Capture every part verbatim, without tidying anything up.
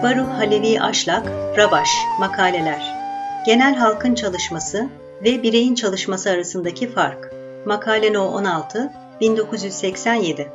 Baruh Halevi Aşlak, Rabaş, Makaleler. Genel halkın çalışması ve bireyin çalışması arasındaki fark. Makale No on altı, bin dokuz yüz seksen yedi.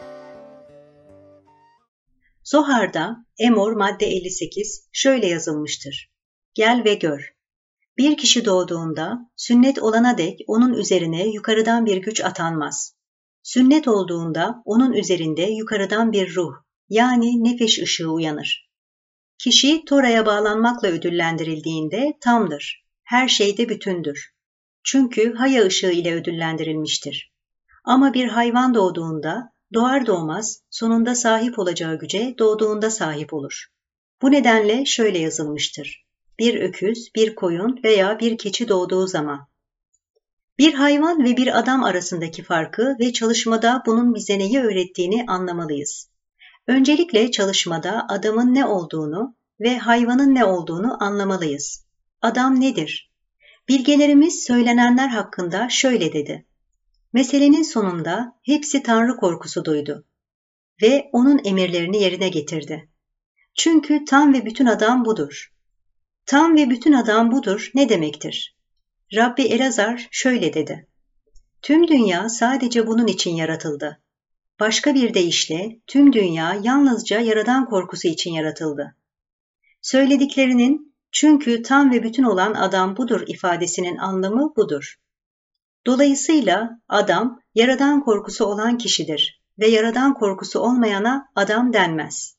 Zohar'da Emor madde elli sekiz şöyle yazılmıştır. Gel ve gör. Bir kişi doğduğunda sünnet olana dek onun üzerine yukarıdan bir güç atanmaz. Sünnet olduğunda onun üzerinde yukarıdan bir ruh, yani nefes ışığı uyanır. Kişi Tora'ya bağlanmakla ödüllendirildiğinde tamdır, her şeyde bütündür. Çünkü haya ışığı ile ödüllendirilmiştir. Ama bir hayvan doğduğunda, doğar doğmaz sonunda sahip olacağı güce doğduğunda sahip olur. Bu nedenle şöyle yazılmıştır. Bir öküz, bir koyun veya bir keçi doğduğu zaman. Bir hayvan ve bir adam arasındaki farkı ve çalışmada bunun bize neyi öğrettiğini anlamalıyız. Öncelikle çalışmada adamın ne olduğunu ve hayvanın ne olduğunu anlamalıyız. Adam nedir? Bilgelerimiz söylenenler hakkında şöyle dedi. Meselenin sonunda hepsi Tanrı korkusu duydu ve onun emirlerini yerine getirdi. Çünkü tam ve bütün adam budur. Tam ve bütün adam budur ne demektir? Rabbi Elazar şöyle dedi. Tüm dünya sadece bunun için yaratıldı. Başka bir deyişle tüm dünya yalnızca Yaradan korkusu için yaratıldı. Söylediklerinin çünkü tam ve bütün olan adam budur ifadesinin anlamı budur. Dolayısıyla adam Yaradan korkusu olan kişidir ve Yaradan korkusu olmayana adam denmez.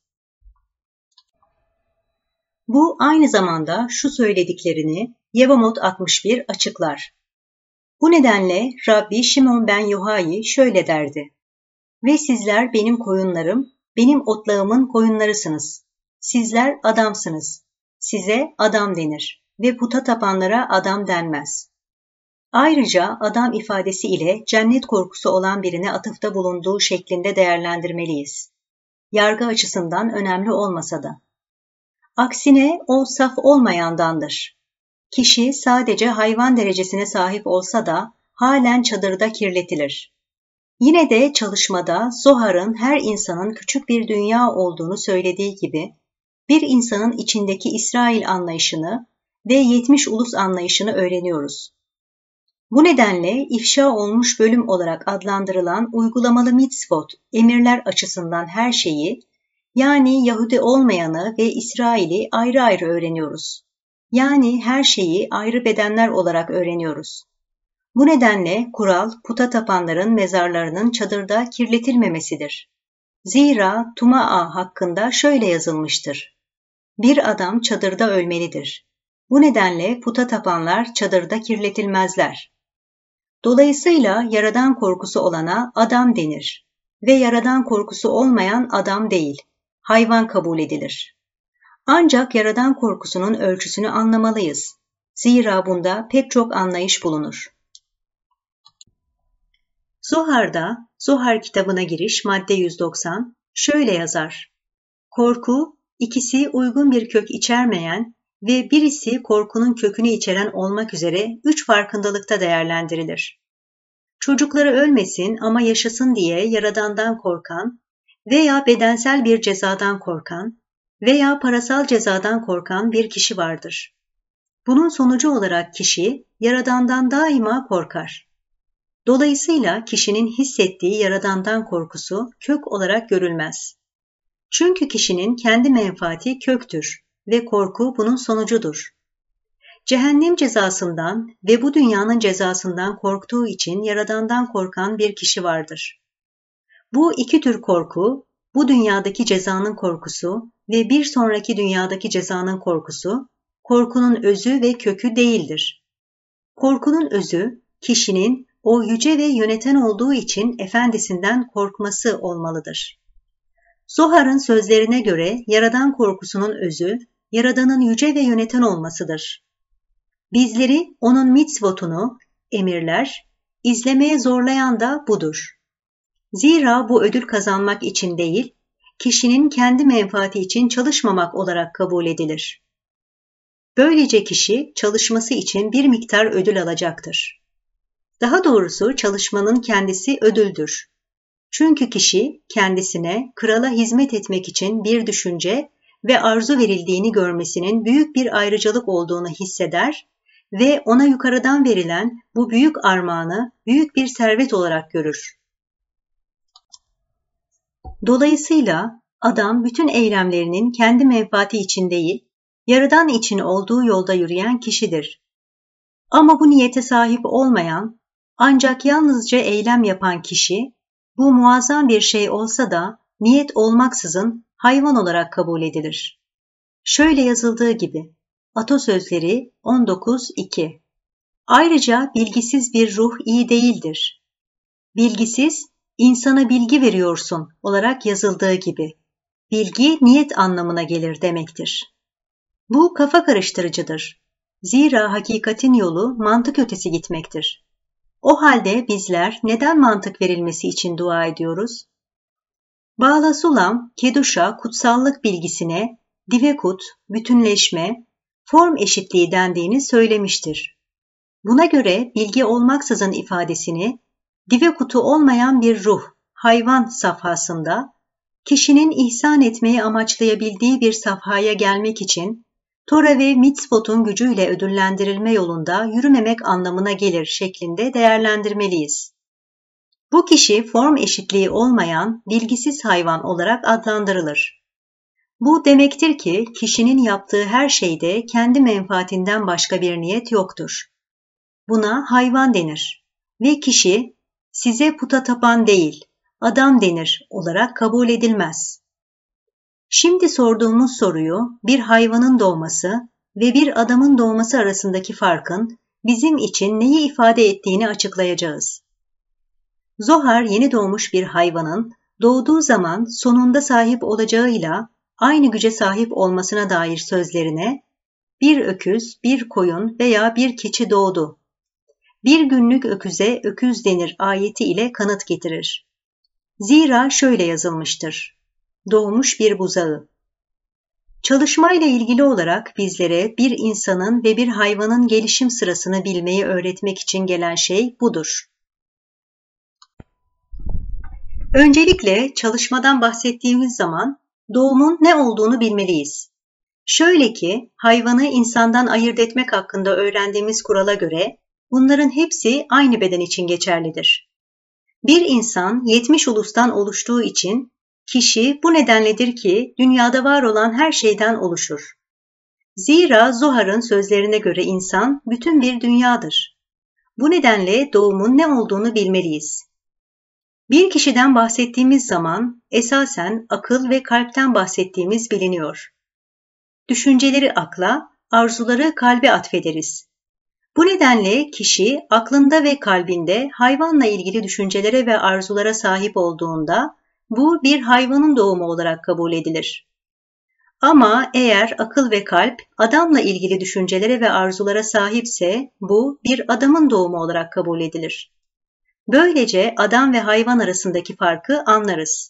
Bu aynı zamanda şu söylediklerini Yevamot altmış bir açıklar. Bu nedenle Rabbi Şimon ben Yohai şöyle derdi. Ve sizler benim koyunlarım, benim otlağımın koyunlarısınız. Sizler adamsınız. Size adam denir ve puta tapanlara adam denmez. Ayrıca adam ifadesi ile cennet korkusu olan birine atıfta bulunduğu şeklinde değerlendirmeliyiz. Yargı açısından önemli olmasa da. Aksine o saf olmayandandır. Kişi sadece hayvan derecesine sahip olsa da halen çadırda kirletilir. Yine de çalışmada Zohar'ın her insanın küçük bir dünya olduğunu söylediği gibi, bir insanın içindeki İsrail anlayışını ve yetmiş ulus anlayışını öğreniyoruz. Bu nedenle ifşa olmuş bölüm olarak adlandırılan uygulamalı mitzvot, emirler açısından her şeyi, yani Yahudi olmayanı ve İsrail'i ayrı ayrı öğreniyoruz. Yani her şeyi ayrı bedenler olarak öğreniyoruz. Bu nedenle kural, puta tapanların mezarlarının çadırda kirletilmemesidir. Zira Tuma'a hakkında şöyle yazılmıştır. Bir adam çadırda ölmelidir. Bu nedenle puta tapanlar çadırda kirletilmezler. Dolayısıyla Yaradan korkusu olana adam denir ve Yaradan korkusu olmayan adam değil, hayvan kabul edilir. Ancak Yaradan korkusunun ölçüsünü anlamalıyız. Zira bunda pek çok anlayış bulunur. Zohar'da, Zohar kitabına giriş madde yüz doksan, şöyle yazar. Korku, ikisi uygun bir kök içermeyen ve birisi korkunun kökünü içeren olmak üzere üç farkındalıkta değerlendirilir. Çocukları ölmesin ama yaşasın diye Yaradan'dan korkan veya bedensel bir cezadan korkan veya parasal cezadan korkan bir kişi vardır. Bunun sonucu olarak kişi Yaradan'dan daima korkar. Dolayısıyla kişinin hissettiği Yaradan'dan korkusu kök olarak görülmez. Çünkü kişinin kendi menfaati köktür ve korku bunun sonucudur. Cehennem cezasından ve bu dünyanın cezasından korktuğu için Yaradan'dan korkan bir kişi vardır. Bu iki tür korku, bu dünyadaki cezanın korkusu ve bir sonraki dünyadaki cezanın korkusu, korkunun özü ve kökü değildir. Korkunun özü, kişinin o yüce ve yöneten olduğu için efendisinden korkması olmalıdır. Zohar'ın sözlerine göre Yaradan korkusunun özü, Yaradan'ın yüce ve yöneten olmasıdır. Bizleri onun mitzvotunu, emirler, izlemeye zorlayan da budur. Zira bu ödül kazanmak için değil, kişinin kendi menfaati için çalışmamak olarak kabul edilir. Böylece kişi çalışması için bir miktar ödül alacaktır. Daha doğrusu çalışmanın kendisi ödüldür. Çünkü kişi kendisine krala hizmet etmek için bir düşünce ve arzu verildiğini görmesinin büyük bir ayrıcalık olduğunu hisseder ve ona yukarıdan verilen bu büyük armağanı büyük bir servet olarak görür. Dolayısıyla adam bütün eylemlerinin kendi menfaati için değil, Yaradan için olduğu yolda yürüyen kişidir. Ama bu niyete sahip olmayan, ancak yalnızca eylem yapan kişi, bu muazzam bir şey olsa da niyet olmaksızın hayvan olarak kabul edilir. Şöyle yazıldığı gibi, Atasözleri on dokuz iki. Ayrıca bilgisiz bir ruh iyi değildir. Bilgisiz, insana bilgi veriyorsun olarak yazıldığı gibi, bilgi niyet anlamına gelir demektir. Bu kafa karıştırıcıdır. Zira hakikatin yolu mantık ötesi gitmektir. O halde bizler neden mantık verilmesi için dua ediyoruz? Bağla Sulam, Keduş'a kutsallık bilgisine divekut, bütünleşme, form eşitliği dendiğini söylemiştir. Buna göre bilgi olmaksızın ifadesini divekutu olmayan bir ruh, hayvan safhasında kişinin ihsan etmeyi amaçlayabildiği bir safhaya gelmek için Tora ve mitzvotun gücüyle ödüllendirilme yolunda yürümemek anlamına gelir şeklinde değerlendirmeliyiz. Bu kişi form eşitliği olmayan bilgisiz hayvan olarak adlandırılır. Bu demektir ki kişinin yaptığı her şeyde kendi menfaatinden başka bir niyet yoktur. Buna hayvan denir ve kişi size puta tapan değil, adam denir olarak kabul edilmez. Şimdi sorduğumuz soruyu bir hayvanın doğması ve bir adamın doğması arasındaki farkın bizim için neyi ifade ettiğini açıklayacağız. Zohar yeni doğmuş bir hayvanın doğduğu zaman sonunda sahip olacağıyla aynı güce sahip olmasına dair sözlerine bir öküz, bir koyun veya bir keçi doğdu. Bir günlük öküze öküz denir ayeti ile kanıt getirir. Zira şöyle yazılmıştır. Doğmuş bir buzağı. Çalışmayla ilgili olarak bizlere bir insanın ve bir hayvanın gelişim sırasını bilmeyi öğretmek için gelen şey budur. Öncelikle çalışmadan bahsettiğimiz zaman doğumun ne olduğunu bilmeliyiz. Şöyle ki hayvanı insandan ayırt etmek hakkında öğrendiğimiz kurala göre bunların hepsi aynı beden için geçerlidir. Bir insan yetmiş ulustan oluştuğu için kişi bu nedenledir ki dünyada var olan her şeyden oluşur. Zira Zohar'ın sözlerine göre insan bütün bir dünyadır. Bu nedenle doğumun ne olduğunu bilmeliyiz. Bir kişiden bahsettiğimiz zaman esasen akıl ve kalpten bahsettiğimiz biliniyor. Düşünceleri akla, arzuları kalbe atfederiz. Bu nedenle kişi aklında ve kalbinde hayvanla ilgili düşüncelere ve arzulara sahip olduğunda bu bir hayvanın doğumu olarak kabul edilir. Ama eğer akıl ve kalp adamla ilgili düşüncelere ve arzulara sahipse bu bir adamın doğumu olarak kabul edilir. Böylece adam ve hayvan arasındaki farkı anlarız.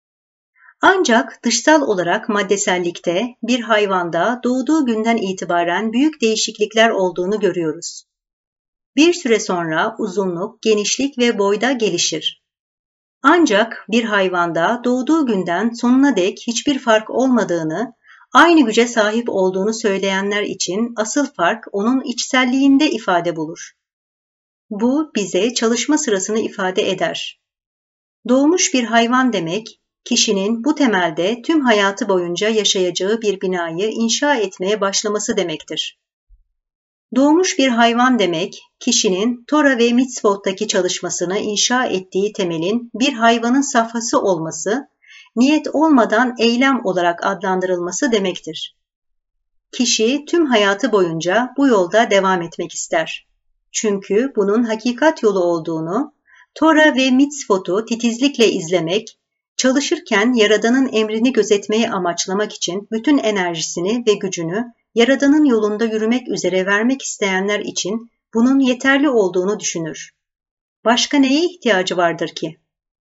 Ancak dışsal olarak maddesellikte bir hayvanda doğduğu günden itibaren büyük değişiklikler olduğunu görüyoruz. Bir süre sonra uzunluk, genişlik ve boyda gelişir. Ancak bir hayvanda doğduğu günden sonuna dek hiçbir fark olmadığını, aynı güce sahip olduğunu söyleyenler için asıl fark onun içselliğinde ifade bulur. Bu bize çalışma sırasını ifade eder. Doğmuş bir hayvan demek, kişinin bu temelde tüm hayatı boyunca yaşayacağı bir binayı inşa etmeye başlaması demektir. Doğmuş bir hayvan demek, kişinin Tora ve Mitzvot'taki çalışmasını inşa ettiği temelin bir hayvanın safhası olması, niyet olmadan eylem olarak adlandırılması demektir. Kişi tüm hayatı boyunca bu yolda devam etmek ister. Çünkü bunun hakikat yolu olduğunu, Tora ve Mitzvot'u titizlikle izlemek, çalışırken Yaradan'ın emrini gözetmeyi amaçlamak için bütün enerjisini ve gücünü Yaradan'ın yolunda yürümek üzere vermek isteyenler için bunun yeterli olduğunu düşünür. Başka neye ihtiyacı vardır ki?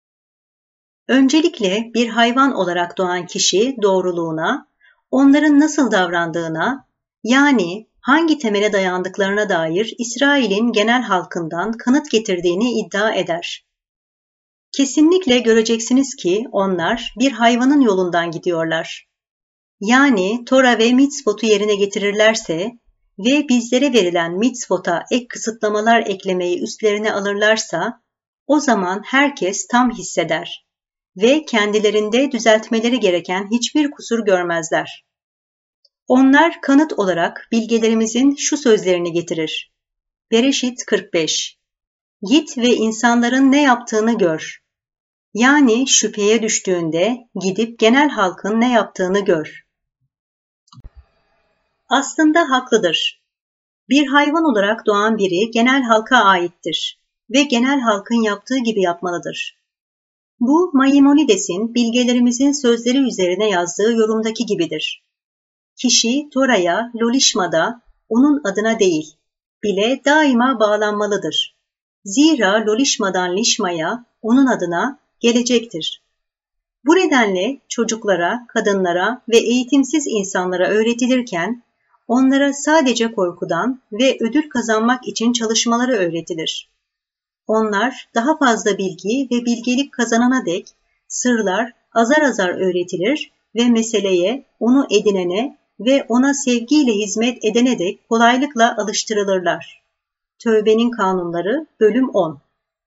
Öncelikle bir hayvan olarak doğan kişi doğruluğuna, onların nasıl davrandığına, yani hangi temele dayandıklarına dair İsrail'in genel halkından kanıt getirdiğini iddia eder. Kesinlikle göreceksiniz ki onlar bir hayvanın yolundan gidiyorlar. yani Tora ve mitzvot'u yerine getirirlerse ve bizlere verilen mitzvot'a ek kısıtlamalar eklemeyi üstlerine alırlarsa, o zaman herkes tam hisseder ve kendilerinde düzeltmeleri gereken hiçbir kusur görmezler. Onlar kanıt olarak bilgelerimizin şu sözlerini getirir. Bereşit kırk beş. Git ve insanların ne yaptığını gör. Yani şüpheye düştüğünde gidip genel halkın ne yaptığını gör. Aslında haklıdır. Bir hayvan olarak doğan biri genel halka aittir ve genel halkın yaptığı gibi yapmalıdır. Bu Maimonides'in bilgelerimizin sözleri üzerine yazdığı yorumdaki gibidir. Kişi Tora'ya, Lolişma'da onun adına değil, bile daima bağlanmalıdır. Zira Lolişma'dan Lişma'ya onun adına gelecektir. Bu nedenle çocuklara, kadınlara ve eğitimsiz insanlara öğretilirken, onlara sadece korkudan ve ödül kazanmak için çalışmaları öğretilir. Onlar daha fazla bilgi ve bilgelik kazanana dek sırlar azar azar öğretilir ve meseleye, onu edinene ve ona sevgiyle hizmet edene dek kolaylıkla alıştırılırlar. Tövbenin Kanunları bölüm on.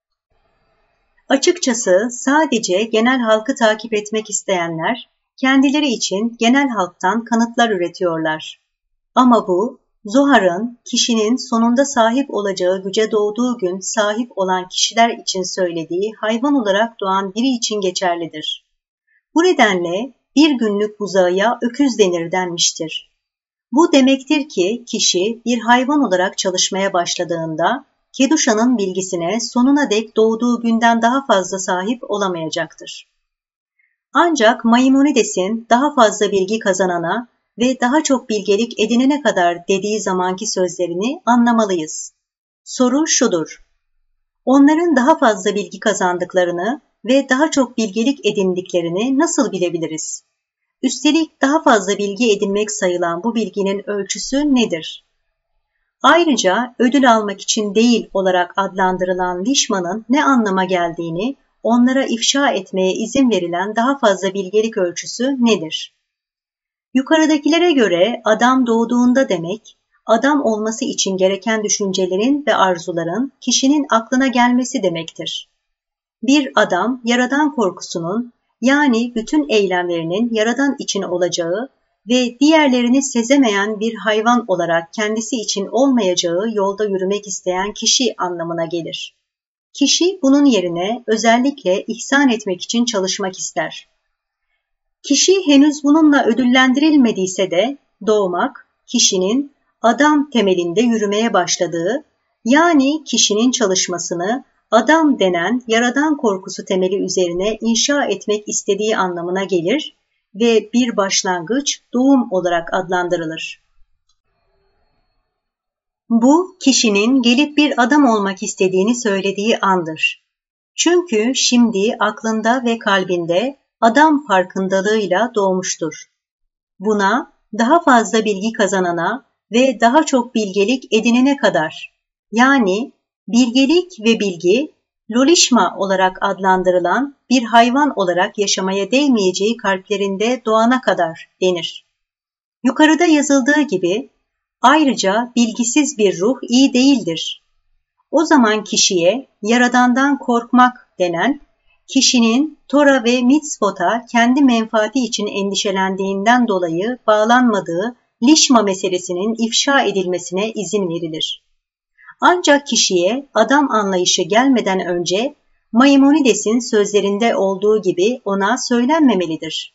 Açıkçası sadece genel halkı takip etmek isteyenler, kendileri için genel halktan kanıtlar üretiyorlar. Ama bu, Zohar'ın kişinin sonunda sahip olacağı güce doğduğu gün sahip olan kişiler için söylediği hayvan olarak doğan biri için geçerlidir. Bu nedenle bir günlük buzağıya öküz denir denmiştir. Bu demektir ki kişi bir hayvan olarak çalışmaya başladığında, Keduşa'nın bilgisine sonuna dek doğduğu günden daha fazla sahip olamayacaktır. Ancak Maimonides'in daha fazla bilgi kazanana ve daha çok bilgelik edinene kadar dediği zamanki sözlerini anlamalıyız. Soru şudur: onların daha fazla bilgi kazandıklarını ve daha çok bilgelik edindiklerini nasıl bilebiliriz? Üstelik daha fazla bilgi edinmek sayılan bu bilginin ölçüsü nedir? Ayrıca ödül almak için değil olarak adlandırılan Lişma'nın ne anlama geldiğini onlara ifşa etmeye izin verilen daha fazla bilgelik ölçüsü nedir? Yukarıdakilere göre adam doğduğunda demek, adam olması için gereken düşüncelerin ve arzuların kişinin aklına gelmesi demektir. Bir adam, yaradan korkusunun, yani bütün eylemlerinin yaradan için olacağı ve diğerlerini sezemeyen bir hayvan olarak kendisi için olmayacağı yolda yürümek isteyen kişi anlamına gelir. Kişi bunun yerine özellikle ihsan etmek için çalışmak ister. Kişi henüz bununla ödüllendirilmediyse de doğmak, kişinin adam temelinde yürümeye başladığı, yani kişinin çalışmasını adam denen yaradan korkusu temeli üzerine inşa etmek istediği anlamına gelir ve bir başlangıç doğum olarak adlandırılır. Bu, kişinin gelip bir adam olmak istediğini söylediği andır. Çünkü şimdi aklında ve kalbinde adam farkındalığıyla doğmuştur. Buna daha fazla bilgi kazanana ve daha çok bilgelik edinene kadar, yani bilgelik ve bilgi, Lolişma olarak adlandırılan bir hayvan olarak yaşamaya değmeyeceği kalplerinde doğana kadar denir. Yukarıda yazıldığı gibi, ayrıca bilgisiz bir ruh iyi değildir. O zaman kişiye yaradandan korkmak denen, kişinin Tora ve mitzvota kendi menfaati için endişelendiğinden dolayı bağlanmadığı Lişma meselesinin ifşa edilmesine izin verilir. Ancak kişiye adam anlayışı gelmeden önce Maimonides'in sözlerinde olduğu gibi ona söylenmemelidir.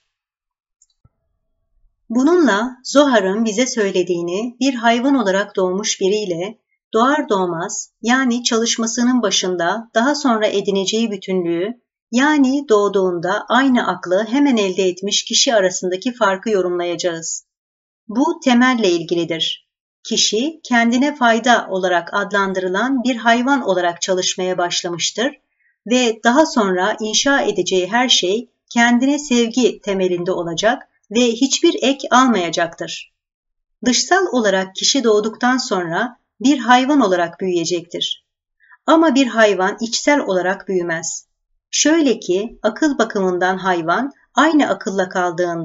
Bununla Zohar'ın bize söylediğini bir hayvan olarak doğmuş biriyle doğar doğmaz, yani çalışmasının başında daha sonra edineceği bütünlüğü, yani doğduğunda aynı aklı hemen elde etmiş kişi arasındaki farkı yorumlayacağız. Bu temelle ilgilidir. Kişi kendine fayda olarak adlandırılan bir hayvan olarak çalışmaya başlamıştır ve daha sonra inşa edeceği her şey kendine sevgi temelinde olacak ve hiçbir ek almayacaktır. Dışsal olarak kişi doğduktan sonra bir hayvan olarak büyüyecektir. Ama bir hayvan içsel olarak büyümez. Şöyle ki akıl bakımından hayvan aynı akılla kaldığından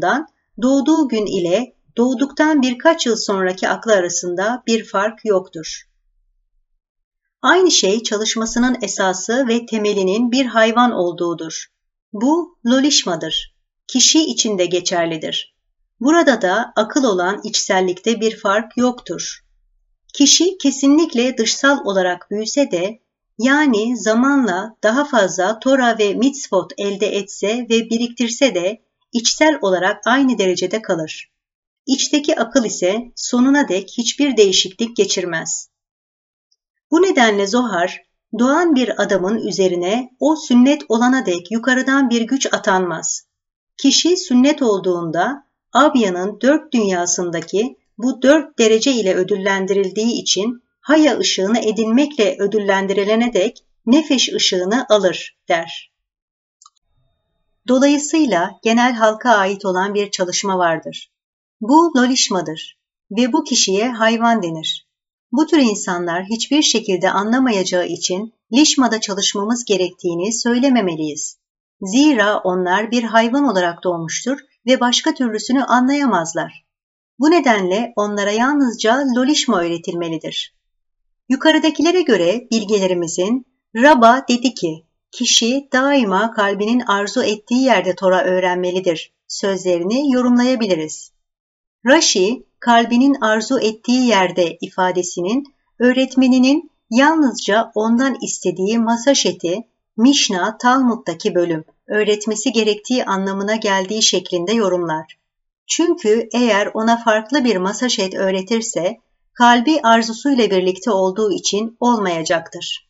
doğduğu gün ile doğduktan birkaç yıl sonraki aklı arasında bir fark yoktur. Aynı şey çalışmasının esası ve temelinin bir hayvan olduğudur. Bu lolişmadır. Kişi için de geçerlidir. Burada da akıl olan içsellikte bir fark yoktur. Kişi kesinlikle dışsal olarak büyüse de, yani zamanla daha fazla Tora ve mitzvot elde etse ve biriktirse de içsel olarak aynı derecede kalır. İçteki akıl ise sonuna dek hiçbir değişiklik geçirmez. Bu nedenle Zohar, doğan bir adamın üzerine o sünnet olana dek yukarıdan bir güç atanmaz. Kişi sünnet olduğunda Abya'nın dört dünyasındaki bu dört derece ile ödüllendirildiği için Haya ışığını edinmekle ödüllendirilene dek nefeş ışığını alır der. Dolayısıyla genel halka ait olan bir çalışma vardır. Bu lolişmadır ve bu kişiye hayvan denir. Bu tür insanlar hiçbir şekilde anlamayacağı için lişmada çalışmamız gerektiğini söylememeliyiz. Zira onlar bir hayvan olarak doğmuştur ve başka türlüsünü anlayamazlar. Bu nedenle onlara yalnızca lolişma öğretilmelidir. Yukarıdakilere göre bilgelerimizin Rabba dedi ki, kişi daima kalbinin arzu ettiği yerde Tora öğrenmelidir sözlerini yorumlayabiliriz. Rashi, kalbinin arzu ettiği yerde ifadesinin öğretmeninin yalnızca ondan istediği masaşeti, Mişna, Talmud'daki bölüm öğretmesi gerektiği anlamına geldiği şeklinde yorumlar. Çünkü eğer ona farklı bir masaşet öğretirse, kalbi arzusuyla birlikte olduğu için olmayacaktır.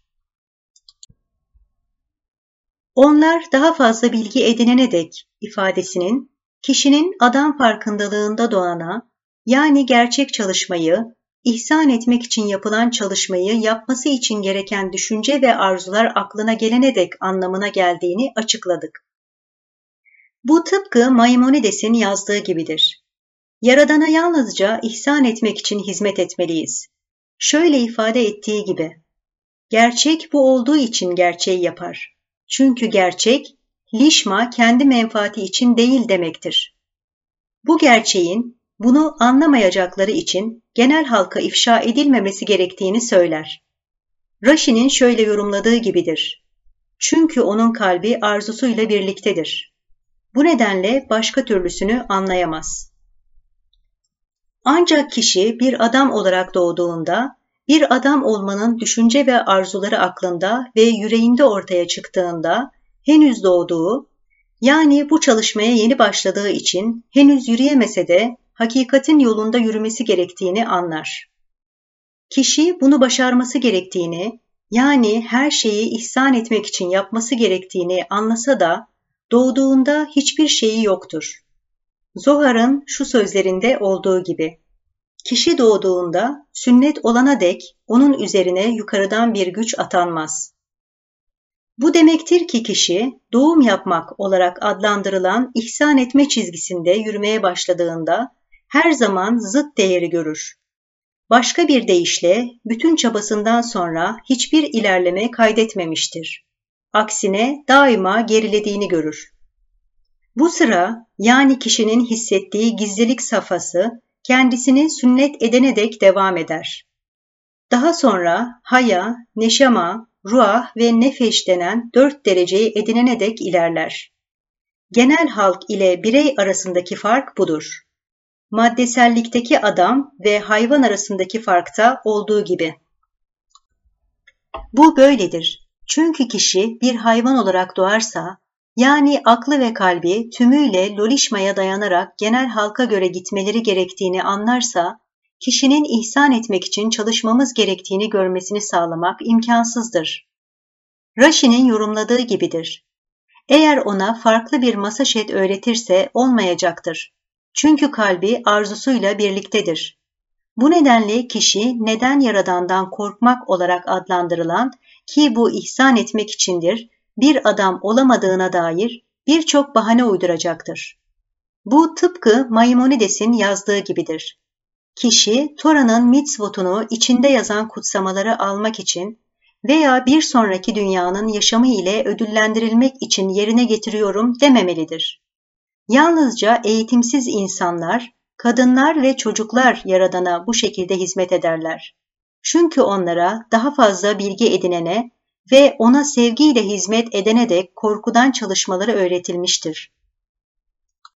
Onlar daha fazla bilgi edinene dek ifadesinin, kişinin adam farkındalığında doğana, yani gerçek çalışmayı, ihsan etmek için yapılan çalışmayı yapması için gereken düşünce ve arzular aklına gelene dek anlamına geldiğini açıkladık. Bu tıpkı Maimonides'in yazdığı gibidir. Yaradana yalnızca ihsan etmek için hizmet etmeliyiz. Şöyle ifade ettiği gibi, gerçek bu olduğu için gerçeği yapar. Çünkü gerçek, lişma kendi menfaati için değil demektir. Bu gerçeğin bunu anlamayacakları için genel halka ifşa edilmemesi gerektiğini söyler. Rashi'nin şöyle yorumladığı gibidir. Çünkü onun kalbi arzusuyla birliktedir. Bu nedenle başka türlüsünü anlayamaz. Ancak kişi bir adam olarak doğduğunda, bir adam olmanın düşünce ve arzuları aklında ve yüreğinde ortaya çıktığında, henüz doğduğu, yani bu çalışmaya yeni başladığı için henüz yürüyemese de hakikatin yolunda yürümesi gerektiğini anlar. Kişi bunu başarması gerektiğini, yani her şeyi ihsan etmek için yapması gerektiğini anlasa da, doğduğunda hiçbir şeyi yoktur. Zohar'ın şu sözlerinde olduğu gibi, kişi doğduğunda sünnet olana dek onun üzerine yukarıdan bir güç atanmaz. Bu demektir ki kişi doğum yapmak olarak adlandırılan ihsan etme çizgisinde yürümeye başladığında her zaman zıt değeri görür. Başka bir deyişle bütün çabasından sonra hiçbir ilerleme kaydetmemiştir. Aksine daima gerilediğini görür. Bu sıra yani kişinin hissettiği gizlilik safhası kendisini sünnet edene dek devam eder. Daha sonra haya, neşama, ruah ve nefeş denen dört dereceyi edinene dek ilerler. Genel halk ile birey arasındaki fark budur. Maddesellikteki adam ve hayvan arasındaki farkta olduğu gibi. Bu böyledir. Çünkü kişi bir hayvan olarak doğarsa, yani aklı ve kalbi tümüyle lolişmaya dayanarak genel halka göre gitmeleri gerektiğini anlarsa, kişinin ihsan etmek için çalışmamız gerektiğini görmesini sağlamak imkansızdır. Rashi'nin yorumladığı gibidir. Eğer ona farklı bir masaşet öğretirse olmayacaktır. Çünkü kalbi arzusuyla birliktedir. Bu nedenle kişi neden Yaradan'dan korkmak olarak adlandırılan ki bu ihsan etmek içindir, bir adam olamadığına dair birçok bahane uyduracaktır. Bu tıpkı Maimonides'in yazdığı gibidir. Kişi Tora'nın mitzvotunu içinde yazan kutsamaları almak için veya bir sonraki dünyanın yaşamı ile ödüllendirilmek için yerine getiriyorum dememelidir. Yalnızca eğitimsiz insanlar, kadınlar ve çocuklar Yaradan'a bu şekilde hizmet ederler. Çünkü onlara daha fazla bilgi edinene ve ona sevgiyle hizmet edene dek korkudan çalışmaları öğretilmiştir.